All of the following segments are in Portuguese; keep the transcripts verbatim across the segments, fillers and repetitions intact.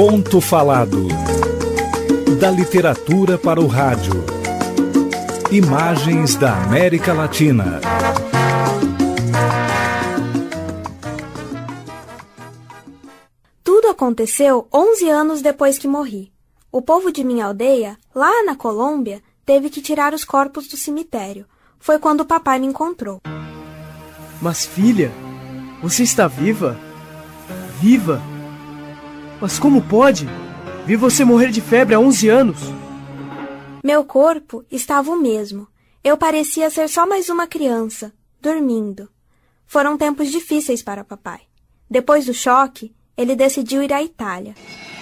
Conto falado. Da literatura para o rádio. Imagens da América Latina. Tudo aconteceu onze anos depois que morri. O povo de minha aldeia, lá na Colômbia, teve que tirar os corpos do cemitério. Foi quando o papai me encontrou. Mas filha, você está viva? Viva? Mas como pode? Vi você morrer de febre há onze anos. Meu corpo estava o mesmo. Eu parecia ser só mais uma criança, dormindo. Foram tempos difíceis para papai. Depois do choque, ele decidiu ir à Itália.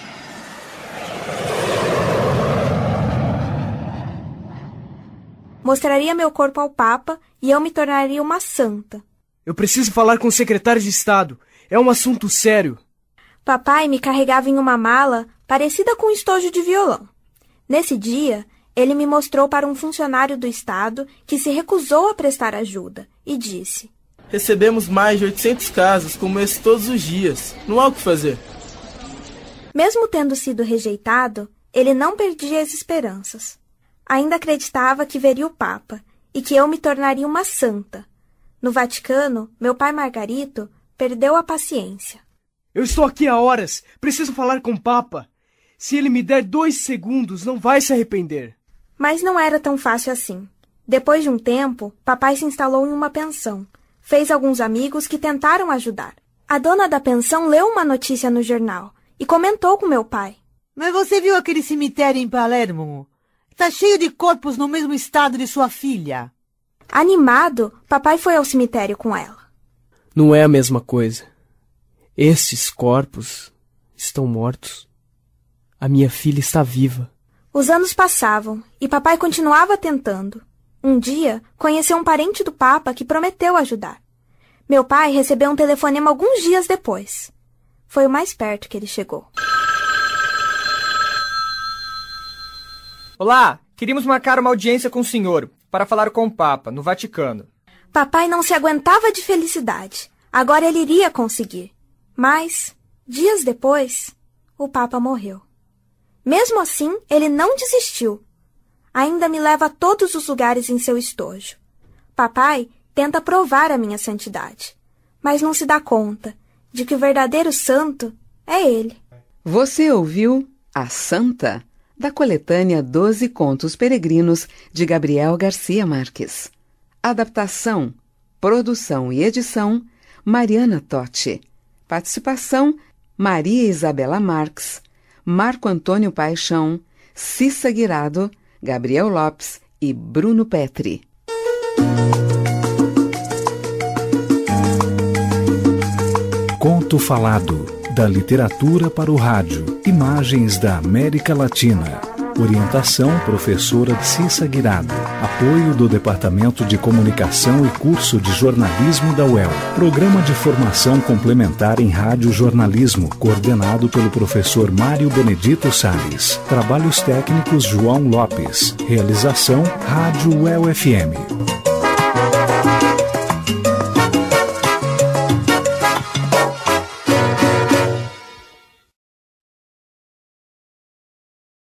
Mostraria meu corpo ao Papa e eu me tornaria uma santa. Eu preciso falar com o secretário de Estado. É um assunto sério. Papai me carregava em uma mala parecida com um estojo de violão. Nesse dia, ele me mostrou para um funcionário do Estado que se recusou a prestar ajuda e disse: recebemos mais de oitocentos casos como esse todos os dias. Não há o que fazer. Mesmo tendo sido rejeitado, ele não perdia as esperanças. Ainda acreditava que veria o Papa e que eu me tornaria uma santa. No Vaticano, meu pai Margarito perdeu a paciência. Eu estou aqui há horas. Preciso falar com o Papa. Se ele me der dois segundos, não vai se arrepender. Mas não era tão fácil assim. Depois de um tempo, papai se instalou em uma pensão. Fez alguns amigos que tentaram ajudar. A dona da pensão leu uma notícia no jornal e comentou com meu pai. Mas você viu aquele cemitério em Palermo? Está cheio de corpos no mesmo estado de sua filha. Animado, papai foi ao cemitério com ela. Não é a mesma coisa. Estes corpos estão mortos. A minha filha está viva. Os anos passavam e papai continuava tentando. Um dia, conheceu um parente do Papa que prometeu ajudar. Meu pai recebeu um telefonema alguns dias depois. Foi o mais perto que ele chegou. Olá, queríamos marcar uma audiência com o senhor para falar com o Papa, no Vaticano. Papai não se aguentava de felicidade. Agora ele iria conseguir. Mas, dias depois, o Papa morreu. Mesmo assim, ele não desistiu. Ainda me leva a todos os lugares em seu estojo. Papai tenta provar a minha santidade, mas não se dá conta de que o verdadeiro santo é ele. Você ouviu A Santa, da coletânea Doze Contos Peregrinos, de Gabriel Garcia Marques. Adaptação, produção e edição, Mariana Totti. Participação, Maria Isabela Marques, Marco Antônio Paixão, Cissa Guirado, Gabriel Lopes e Bruno Petri. Conto falado. Da literatura para o rádio. Imagens da América Latina. Orientação, professora Cissa Guirado. Apoio do Departamento de Comunicação e Curso de Jornalismo da U E L. Programa de Formação Complementar em Rádio Jornalismo, coordenado pelo professor Mário Benedito Salles. Trabalhos técnicos João Lopes. Realização Rádio U E L F M.